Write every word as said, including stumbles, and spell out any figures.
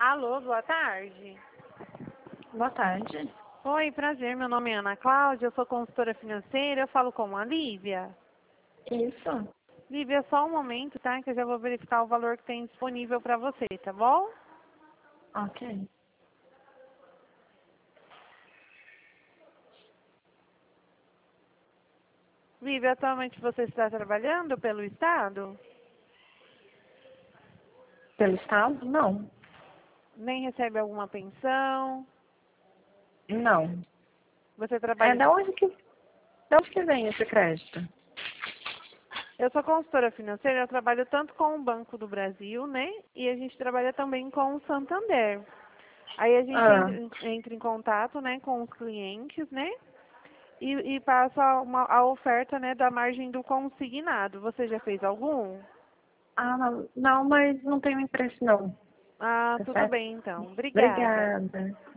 Alô, boa tarde. Boa tarde. Oi, prazer, meu nome é Ana Cláudia, eu sou consultora financeira, eu falo com a Lívia. Isso. Lívia, só um momento, tá? Que eu já vou verificar o valor que tem disponível para você, tá bom? Ok. Lívia, atualmente você está trabalhando pelo Estado? Pelo Estado? Não. Nem recebe alguma pensão? Não. Você É trabalha... da onde que, da onde que vem esse crédito? Eu sou consultora financeira, eu trabalho tanto com o Banco do Brasil, né? E a gente trabalha também com o Santander. Aí a gente Ah, entra, entra em contato, né, com os clientes, né? E, e passa uma, a oferta, né, da margem do consignado. Você já fez algum? ah não, não, mas não tenho interesse não. Ah, Tá tudo certo? bem então. Obrigada. Obrigada.